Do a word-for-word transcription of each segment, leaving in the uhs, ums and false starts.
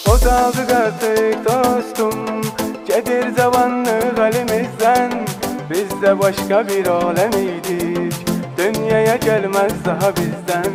Boşaldık artık dostum, gedir zamanlık elimizden. Biz de başka bir alemiydik, dünyaya gelmez daha bizden.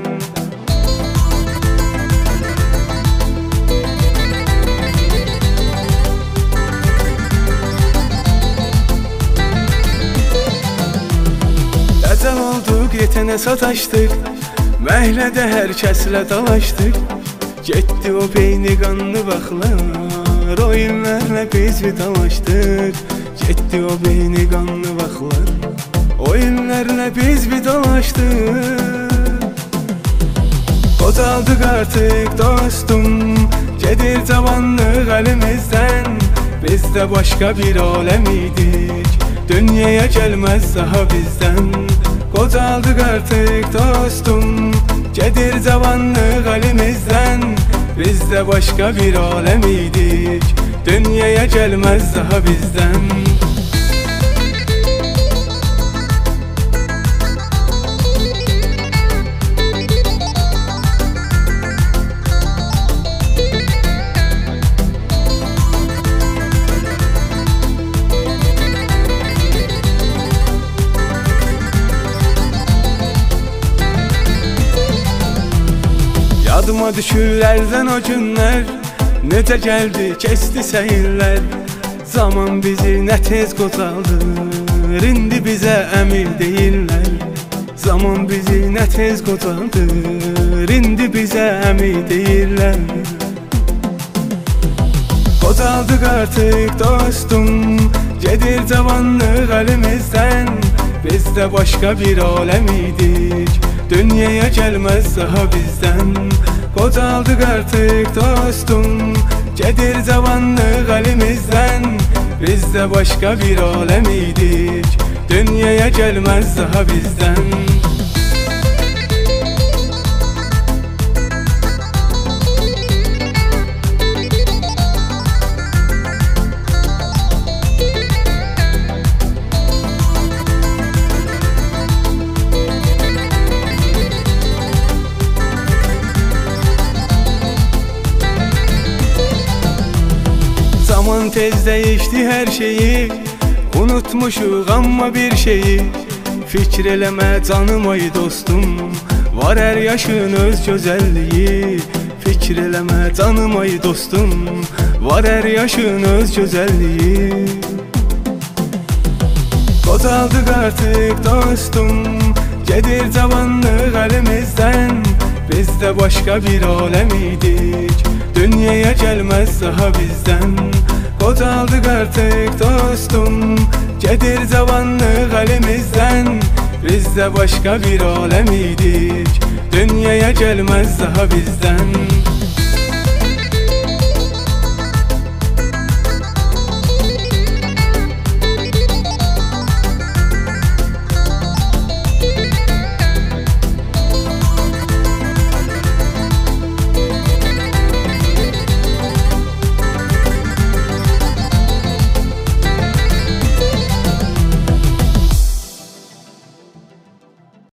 Əzəl olduq, yetənə sataşdık, məhlədə hər kəslə dalaşdık. Getdi o peyni qanlı vaxtlar, oyunlarla biz vidalaşdık. Getdi o peyni qanlı vaxtlar, oyunlarla biz vidalaşdık. Qocaldıq artıq dostum, gedir cavanlıq əlimizdən. Biz də başqa bir aləm idik, dünyaya gəlməz daha bizdən. Qocaldıq artıq dostum, gedir cavanlıq əlimizdən. Biz də başqa bir aləm idik, dünyaya gəlməz daha bizdən. Yadıma düşür əldən o günlər, necə gəldi, keçdi səyirlər. Zaman bizi nə tez qocaldır, indi bizə əmir deyirlər. Zaman bizi nə tez qocaldır, indi bizə əmir deyirlər. Qocaldıq artıq dostum, gedir cavanlıq əlimizdən. Biz də başqa bir aləm idik, dünyaya gəlməz daha bizdən. Qocaldıq artıq dostum, gedir cavanlıq əlimizdən. Biz də başqa bir aləm idik, dünyaya gəlməz daha bizdən. Zaman tez değişti her şeyi, unutmuşuq amma bir şeyi. Fikir eləmə canım ay dostum, var hər yaşın öz gözəlliyi. Fikir eləmə canım ay dostum, var hər yaşın öz gözəlliyi. Qocaldıq artıq dostum, gedir cavanlıq əlimizdən. Biz də başqa bir aləm idik, dünyaya gəlməz daha bizdən. Qocaldıq artıq dostum, gedir cavanlıq əlimizdən. Biz də başqa bir aləm idik, dünyaya gəlməz daha bizdən.